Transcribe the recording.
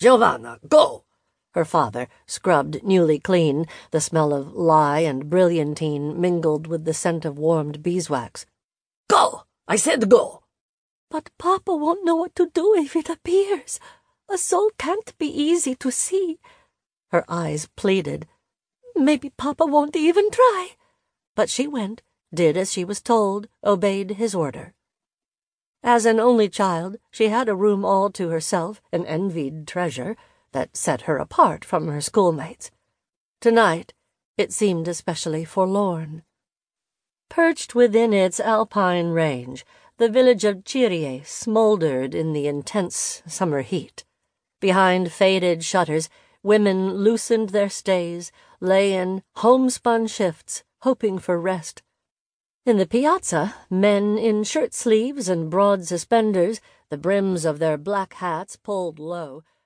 Giovanna, go! Her father, scrubbed newly clean, the smell of lye and brilliantine mingled with the scent of warmed beeswax. Go! I said go! But Papa won't know what to do if it appears. A soul can't be easy to see. Her eyes pleaded. Maybe Papa won't even try. But she went, did as she was told, obeyed his order. As an only child, she had a room all to herself, an envied treasure that set her apart from her schoolmates. Tonight, it seemed especially forlorn. Perched within its alpine range, the village of Cirie smoldered in the intense summer heat. Behind faded shutters, women loosened their stays, lay in homespun shifts, hoping for rest. In the piazza, men in shirt sleeves and broad suspenders, the brims of their black hats pulled low,